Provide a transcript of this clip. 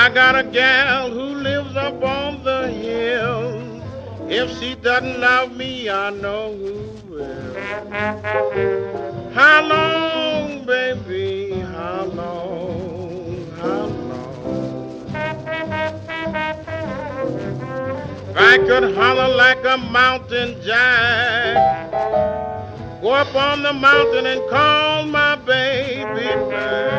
I got a gal who lives up on the hill. If she doesn't love me, I know who will. How long, baby? How long? How long? If I could holler like a mountain jack, go up on the mountain and call my baby back.